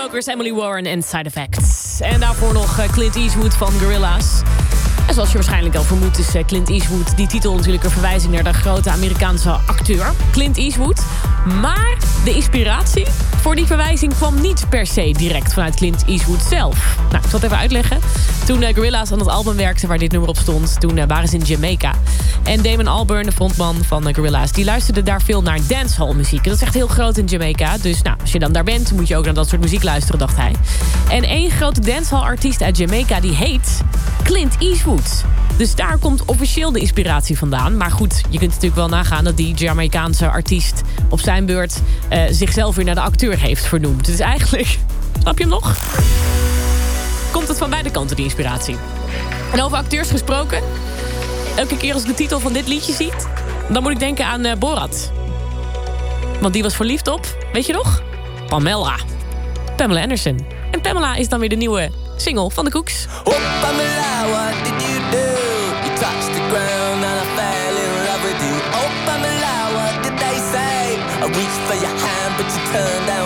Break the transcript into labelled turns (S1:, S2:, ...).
S1: Chainsmokers, Emily Warren en Side Effects. En daarvoor nog Clint Eastwood van Gorillaz. En zoals je waarschijnlijk al vermoedt is Clint Eastwood... die titel natuurlijk een verwijzing naar de grote Amerikaanse acteur Clint Eastwood. Maar de inspiratie voor die verwijzing kwam niet per se direct vanuit Clint Eastwood zelf. Nou, ik zal het even uitleggen. Toen Gorillaz aan het album werkte waar dit nummer op stond... toen waren ze in Jamaica. En Damon Albarn, de frontman van Gorillaz... die luisterde daar veel naar dancehall muziek. Dat is echt heel groot in Jamaica. Dus nou, als je dan daar bent, moet je ook naar dat soort muziek luisteren, dacht hij. En één grote dancehall artiest uit Jamaica die heet Clint Eastwood. Dus daar komt officieel de inspiratie vandaan. Maar goed, je kunt natuurlijk wel nagaan dat die Jamaicaanse artiest op zijn beurt zichzelf weer naar de acteur heeft vernoemd. Dus eigenlijk, snap je hem nog? Komt het van beide kanten, die inspiratie. En over acteurs gesproken, elke keer als ik de titel van dit liedje zie, dan moet ik denken aan Borat. Want die was verliefd op, weet je nog? Pamela Anderson. En Pamela is dan weer de nieuwe single van de Cooks.
S2: Oh Pamela, what did you do? You touched the ground and I fell in love with you. Oh Pamela, what did they say? I reached for your hand but you turned down